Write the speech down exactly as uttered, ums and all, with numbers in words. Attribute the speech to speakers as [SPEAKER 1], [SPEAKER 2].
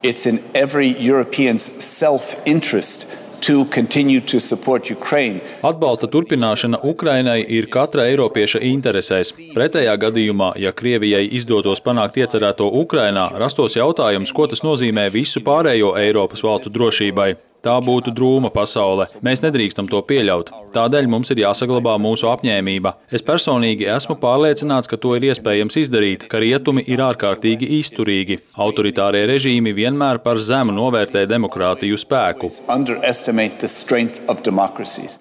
[SPEAKER 1] It's in every European's self-interest to continue to support Ukraine.
[SPEAKER 2] Atbalsta turpināšana Ukrainai ir katra eiropieša interesēs. Pretējā gadījumā, ja Krievijai izdotos panākt iecerēto Ukrainā, rastos jautājums, ko tas nozīmē visu pārējo Eiropas valstu drošībai. Tā būtu drūma pasaule. Mēs nedrīkstam to pieļaut. Tādēļ mums ir jāsaglabā mūsu apņēmība. Es personīgi esmu pārliecināts, ka to ir iespējams izdarīt, ka rietumi ir ārkārtīgi izturīgi. Autoritārie režīmi vienmēr par zemu novērtē demokrātiju spēku.